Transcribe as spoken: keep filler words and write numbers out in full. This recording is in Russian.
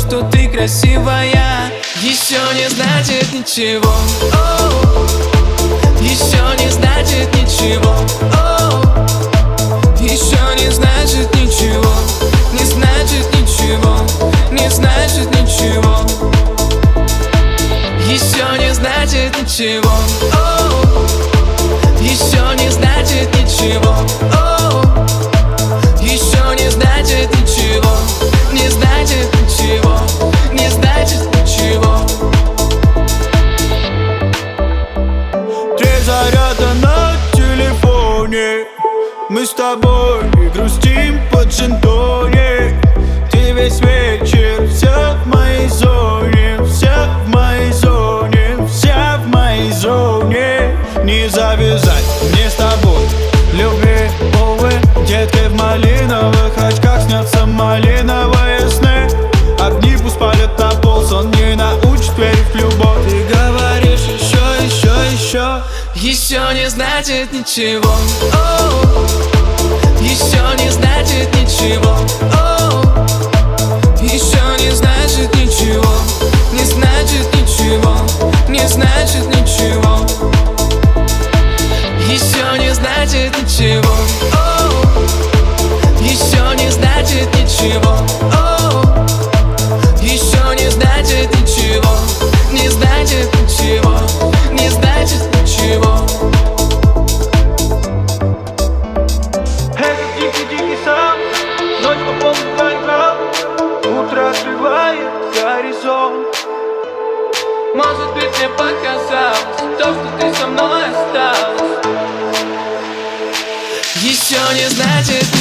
что ты красивая, еще не значит ничего. Оу, еще не значит ничего. Оу, еще не значит ничего. Не значит ничего. Не значит ничего. Еще не значит ничего. Оу, еще не значит ничего. Оу, еще не значит ничего. Не значит ничего. Не значит ничего. Три заряда на телефоне. Мы с тобой и грустим под джин-тоник. Ты весь вечер вся в моей зоне. Вся в моей зоне. Вся в моей зоне. Не завязать мне с тобой любви, увы. Детки в малиновых очках, снятся малиновые сны. Огни пусть палят на пол, сон не научит верить в любовь. Ты говоришь еще, еще, еще. Еще не значит ничего. Оу, еще не значит ничего. Оу, еще не значит ничего. Не значит ничего. Не значит ничего. Еще не значит ничего. Оу, еще не значит ничего. Оу, еще не значит ничего. Не значит ничего. Не значит ничего. Этот дикий-дикий сон, ночь по полной горька. Утро открывает горизонт. Может быть, мне показалось то, что ты со мной осталась. Еще не значит